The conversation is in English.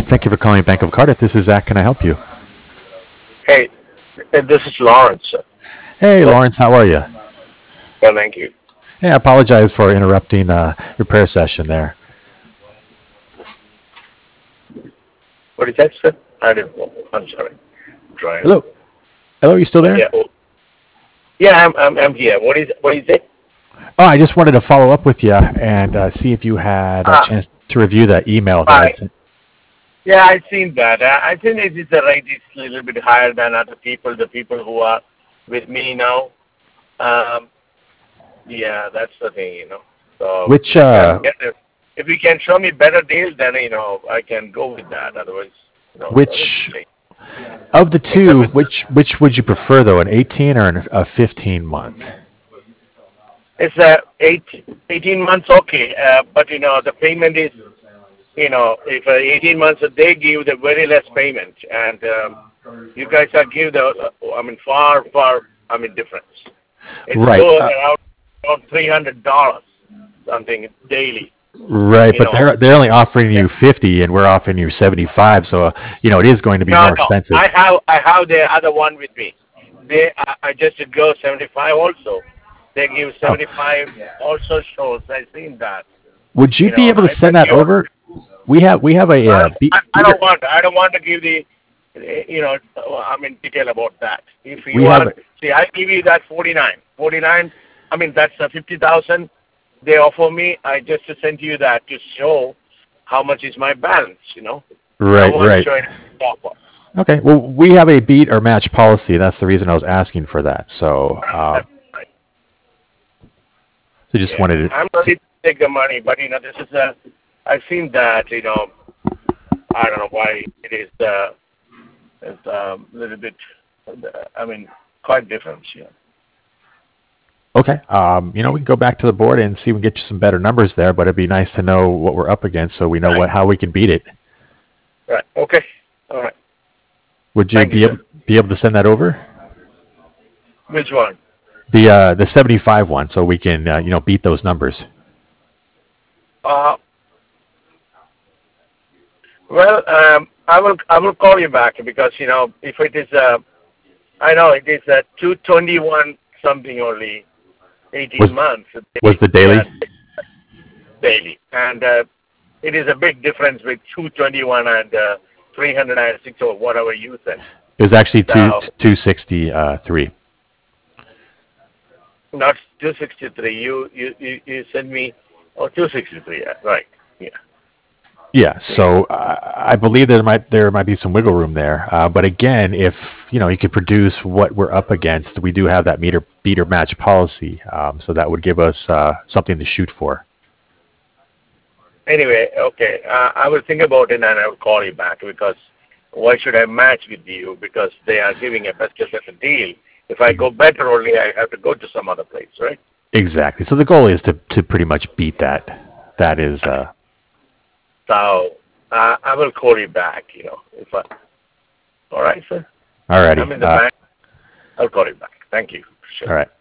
Thank you for calling Bank of Cardiff. This is Zach. Can I help you? Hey, this is Lawrence. Hey, Well, Lawrence, how are you? well, thank you. Hey, I apologize for interrupting your prayer session there. What is that, sir? I didn't know. I'm sorry. Driving. Hello? Hello, are you still there? Yeah. Oh, yeah, I'm here. What is it? Oh, I just wanted to follow up with you and see if you had a Ah, chance to review that email that I right. sent. Yeah, I've seen that. I think it is the rate is a little bit higher than other people, the people who are with me now. Um, yeah, that's the thing, So Which, if you can show me better deal, then I can go with that. Otherwise, I will which stay. of the It's a two, bit. which would you prefer though, an 18 or a 15 month? It's 18 months, okay, but the payment is, if 18 months they give the very less payment, and you guys are give the, far, difference. It's Right, go around $300 something daily, right, you but know. they're only offering Yeah. you 50 and we're offering you 75, so it is going to be No, more no, expensive. I have the other one with me. I just go 75 also. They give Oh, 75 also shows. I've seen that. would you be able to I send thought that you. over? We have a I beater. don't want to give the detail about that. If We you have are a see, I give you that 49. That's 50,000. They offer me. I just send you that to show how much is my balance. I right, want to right. show it offer. Okay. Well, we have a beat or match policy. That's the reason I was asking for that. So, That's right. so just Yeah, wanted I'm to. ready to take the money, but this is a. I've seen that. I don't know why it is. It's a little bit. I mean, quite different. Yeah. Okay. We can go back to the board and see if we can get you some better numbers there. But it'd be nice to know what we're up against, so we know Right. how we can beat it. Right. Okay. All right. Would you Thank you, be sir. able to send that over? Which one? The 75 one, so we can beat those numbers. Uh, well, I will call you back because if it is I know it is 221 something only, 18 Was months was the daily? yeah, daily, and it is a big difference with 221 and 306 or whatever you said. It was actually So 263. not 263. You send me 263. Yeah, right. Yeah. Yeah, Yeah. so I believe there might be some wiggle room there. But again, if you could produce what we're up against, we do have that meter beater match policy. So that would give us something to shoot for. Anyway, okay. I will think about it and I will call you back because why should I match with you? Because they are giving a best a deal. If I go better only, I have to go to some other place, right? Exactly. So the goal is to pretty much beat that. That is So I will call you back. If all right, sir. alrighty. I'm in the bank. I'll call you back. Thank you. Sure. All right.